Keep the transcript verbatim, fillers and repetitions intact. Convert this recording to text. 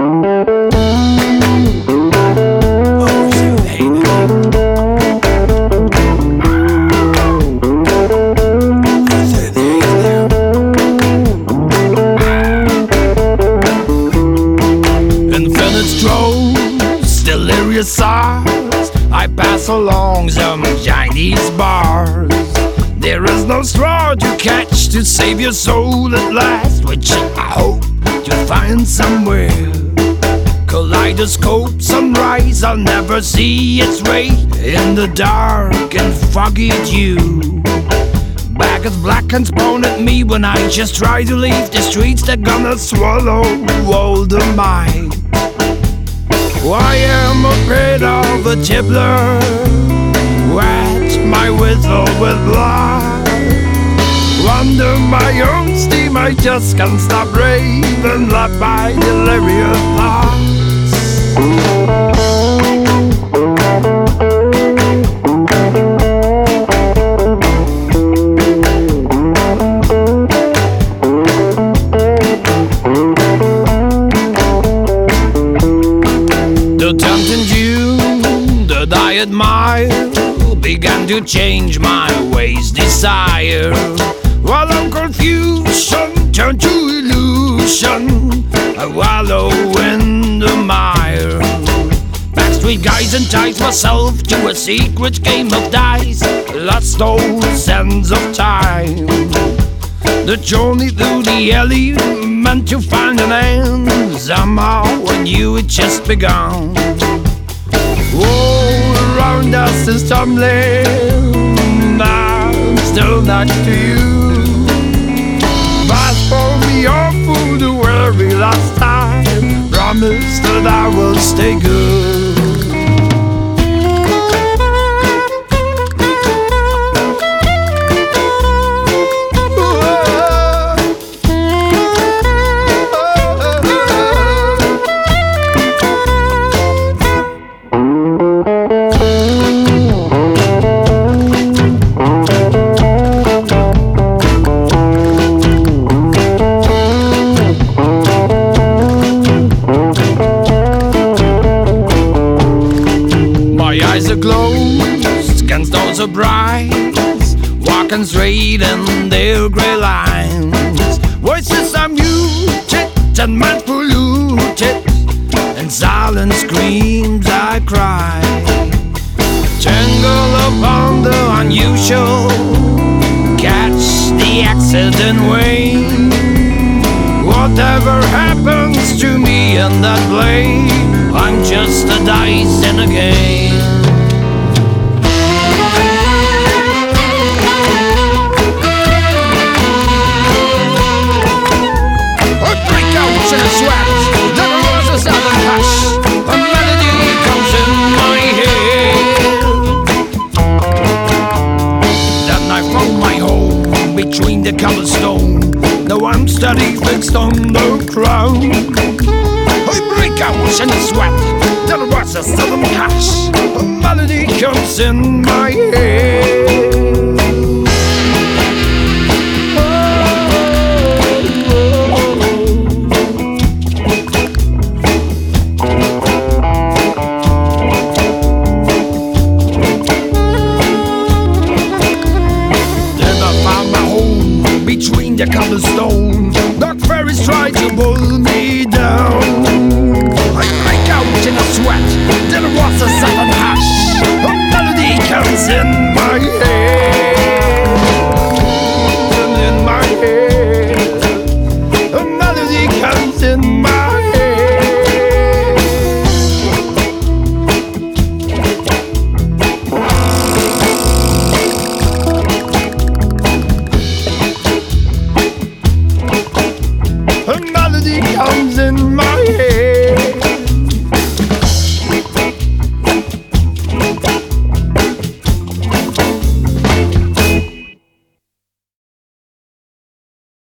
Sighs, I pass along some Chinese bars. There is no straw to catch to save your soul at last, which I hope to find somewhere. Kaleidoscope sunrise, I'll never see its ray in the dark and foggy dew. Back as black and spawn at me when I just try to leave the streets. They're gonna swallow all the might. I am afraid of a tippler, wet my whistle with blood. Under my own steam I just can't stop raving like my delirious thoughts. I admire began to change my ways, desire. While I'm confusion turned to illusion, I wallow in the mire. Backstreet guys entice myself to a secret game of dice, lost all sense of time. The journey through the alley meant to find an end. Somehow I knew it just begun. All around us is tumbling, I'm still next to you. Fast for me off for the very last time, promise that I will stay good. Against all surprise, walking straight in their grey lines. Voices are muted and mind polluted, and silent screams I cry. Tangle upon the unusual, catch the accident wave. Whatever happens to me in that play, I'm just a dice in a game. Between the cobblestone, now I'm steady fixed on the ground. I break out in a sweat, then I watch a sudden hush. A melody comes in my head.